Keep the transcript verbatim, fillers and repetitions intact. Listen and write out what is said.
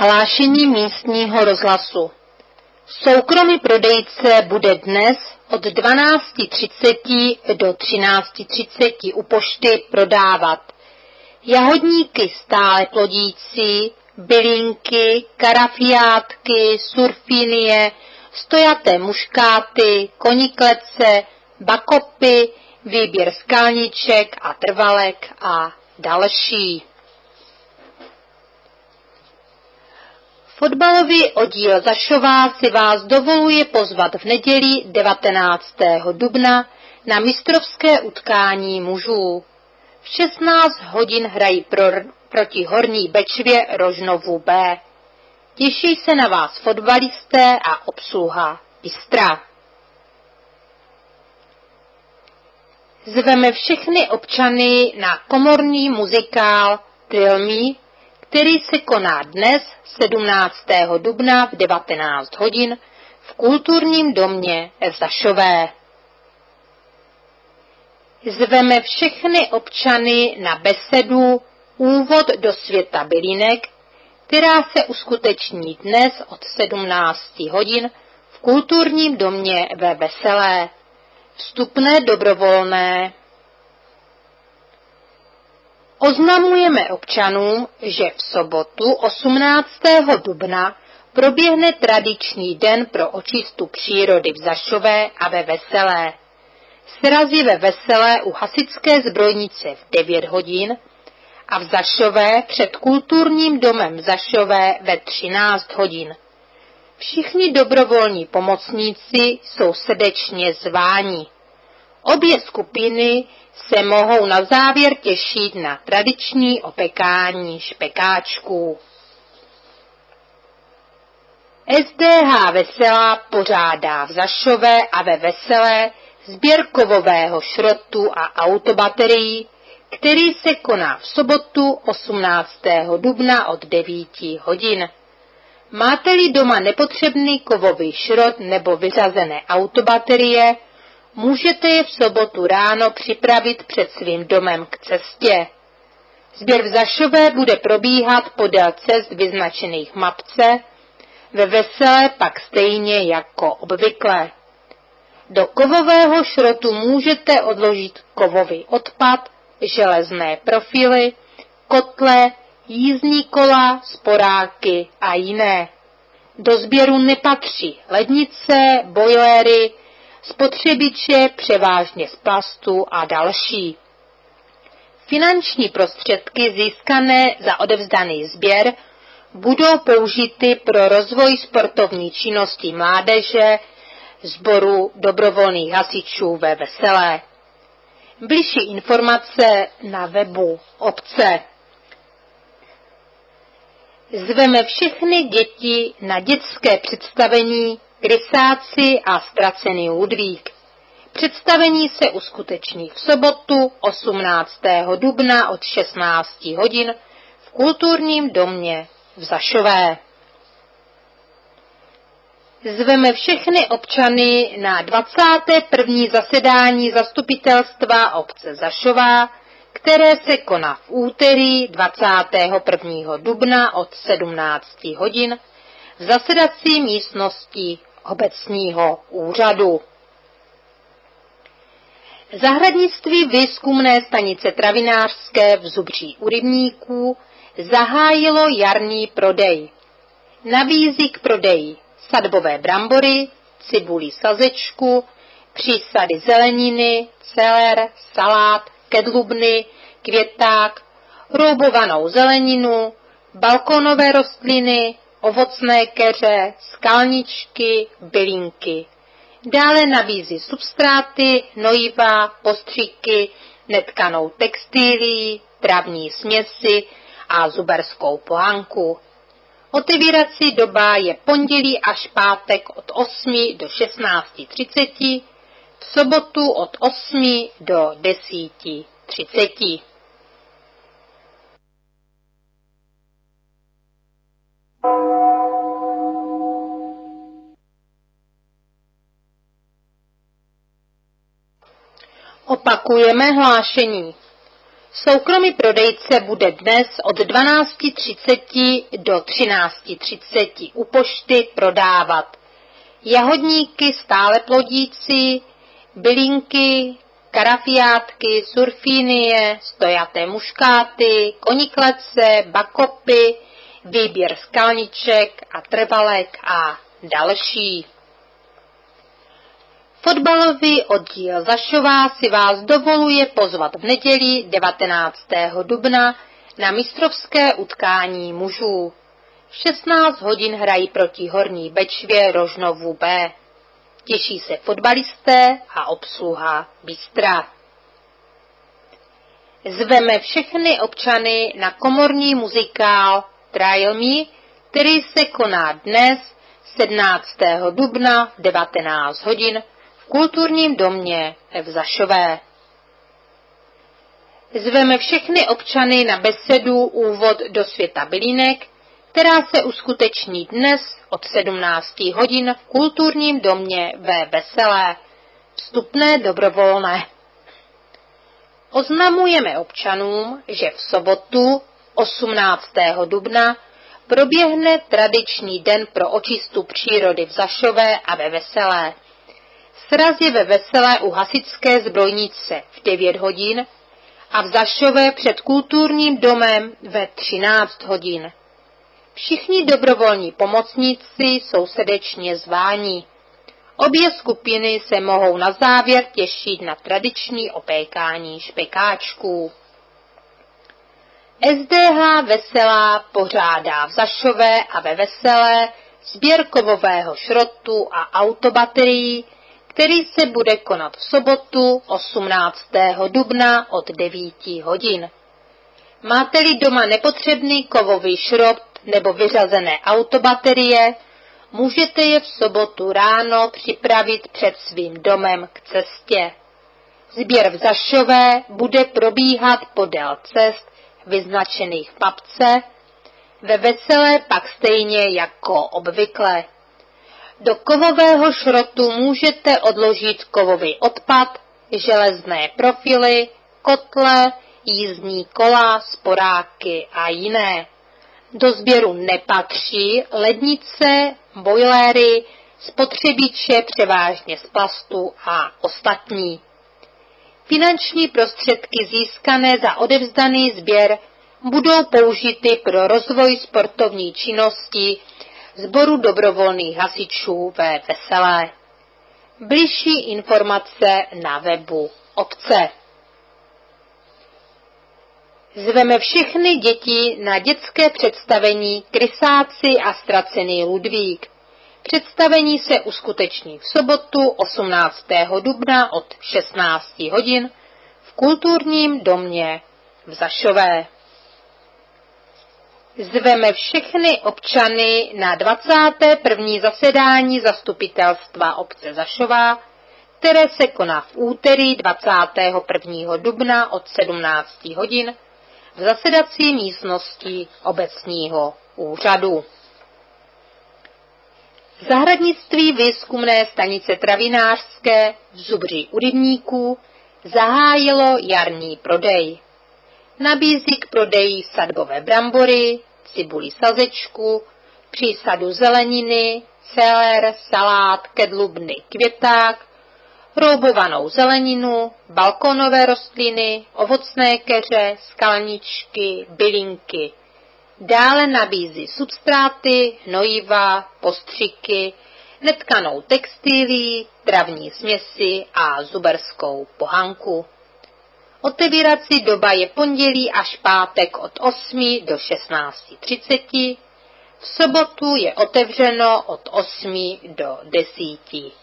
Hlášení místního rozhlasu. Soukromý prodejce bude dnes od dvanáct třicet do třináct třicet u pošty prodávat jahodníky stále plodící, bylinky, karafiátky, surfinie, stojaté muškáty, koniklece, bakopy, výběr skalniček a trvalek a další. Fotbalový oddíl Zašová si vás dovoluje pozvat v neděli devatenáctého dubna na mistrovské utkání mužů. V šestnáct hodin hrají pro, proti Horní Bečvě Rožnovu B. Těší se na vás fotbalisté a obsluha Bystra. Zveme všechny občany na komorní muzikál Thrill Me, který se koná dnes sedmnáctého dubna v devatenáct hodin v kulturním domě v Zašové. Zveme všechny občany na besedu Úvod do světa bylinek, která se uskuteční dnes od sedmnácti hodin v kulturním domě ve Veselé. Vstupné dobrovolné. Oznamujeme občanům, že v sobotu osmnáctého dubna proběhne tradiční den pro očistu přírody v Zašové a ve Veselé. Srazy ve Veselé u hasičské zbrojnice v devět hodin a v Zašové před kulturním domem v Zašové ve třináct hodin. Všichni dobrovolní pomocníci jsou srdečně zváni. Obě skupiny se mohou na závěr těšit na tradiční opekání špekáčků. S D H Veselá pořádá v Zašové a ve Veselé sběr kovového šrotu a autobaterií, který se koná v sobotu osmnáctého dubna od devíti hodin. Máte-li doma nepotřebný kovový šrot nebo vyřazené autobaterie, můžete je v sobotu ráno připravit před svým domem k cestě. Sběr v Zašové bude probíhat podél cest vyznačených mapce, ve Veselé pak stejně jako obvykle. Do kovového šrotu můžete odložit kovový odpad, železné profily, kotle, jízdní kola, sporáky a jiné. Do sběru nepatří lednice, bojlery, spotřebiče převážně z plastu a další. Finanční prostředky získané za odevzdaný sběr budou použity pro rozvoj sportovní činnosti mládeže sboru dobrovolných hasičů ve Veselé. Bližší informace na webu obce. Zveme všechny děti na dětské představení Krysáci a ztracený Ludvík. Představení se uskuteční v sobotu osmnáctého dubna od šestnácti hodin v kulturním domě v Zašové. Zveme všechny občany na dvacáté první zasedání zastupitelstva obce Zašová, které se koná v úterý dvacátého prvního dubna od sedmnácti hodin v zasedací místnosti obecního úřadu. Zahradnictví výzkumné stanice travinářské v Zubří u rybníků zahájilo jarní prodej. Nabízí k prodeji sadbové brambory, cibulí sazečku, přísady zeleniny, celer, salát, kedlubny, květák, roubovanou zeleninu, balkonové rostliny, ovocné keře, skalničky, bylinky. Dále nabízí substráty, hnojiva, postřiky, netkanou textilii, travní směsi a zuberskou pohánku. Otevírací doba je pondělí až pátek od osmi do šestnácti třiceti, v sobotu od osmi do deseti třiceti. Opakujeme hlášení. Soukromý prodejce bude dnes od dvanácti třiceti do třinácti třiceti u pošty prodávat jahodníky stále plodící, bylinky, karafiátky, surfínie, stojaté muškáty, koniklece, bakopy, výběr skalniček a trvalek a další. Fotbalový oddíl Zašová si vás dovoluje pozvat v neděli devatenáctého dubna na mistrovské utkání mužů. V šestnáct hodin hrají proti Horní Bečvě Rožnovu B. Těší se fotbalisté a obsluha Bystra. Zveme všechny občany na komorní muzikál Trial Me, který se koná dnes sedmnáctého dubna v devatenáct hodin v kulturním domě v Zašové. Zveme všechny občany na besedu Úvod do světa bylinek, která se uskuteční dnes od sedmnácti hodin v kulturním domě ve Veselé. Vstupné dobrovolné. Oznamujeme občanům, že v sobotu osmnáctého dubna proběhne tradiční den pro očistu přírody v Zašové a ve Veselé. Sraz je ve Veselé u hasičské zbrojnice v devět hodin a v Zašové před kulturním domem ve třináct hodin. Všichni dobrovolní pomocníci jsou srdečně zváni. Obě skupiny se mohou na závěr těšit na tradiční opékání špekáčků. S D H Veselá pořádá v Zašové a ve Veselé sběr kovového šrotu a autobaterií, který se bude konat v sobotu osmnáctého dubna od devíti hodin. Máte-li doma nepotřebný kovový šrot nebo vyřazené autobaterie, můžete je v sobotu ráno připravit před svým domem k cestě. Sběr v Zašové bude probíhat podél cest vyznačených v mapce, ve Veselé pak stejně jako obvykle. Do kovového šrotu můžete odložit kovový odpad, železné profily, kotle, jízdní kola, sporáky a jiné. Do sběru nepatří lednice, bojléry, spotřebiče převážně z plastu a ostatní. Finanční prostředky získané za odevzdaný sběr budou použity pro rozvoj sportovní činnosti Sboru dobrovolných hasičů ve Veselé. Bližší informace na webu obce. Zveme všechny děti na dětské představení Krysáci a ztracený Ludvík. Představení se uskuteční v sobotu osmnáctého dubna od šestnácti hodin v kulturním domě v Zašové. Zveme všechny občany na dvacáté první zasedání zastupitelstva obce Zašová, které se koná v úterý dvacátého prvního dubna od sedmnácti hodin v zasedací místnosti obecního úřadu. Zahradnictví výzkumné stanice travinářské v Zubří u rybníků zahájilo jarní prodej. Nabízí k prodeji sadbové brambory, cibuli sazečku, přísadu zeleniny, celer, salát, kedlubny, květák, roubovanou zeleninu, balkonové rostliny, ovocné keře, skalničky, bylinky. Dále nabízí substráty, hnojiva, postřiky, netkanou textilii, travní směsi a zuberskou pohanku. Otevírací doba je pondělí až pátek od osmi do šestnácti třiceti, v sobotu je otevřeno od osmi do desíti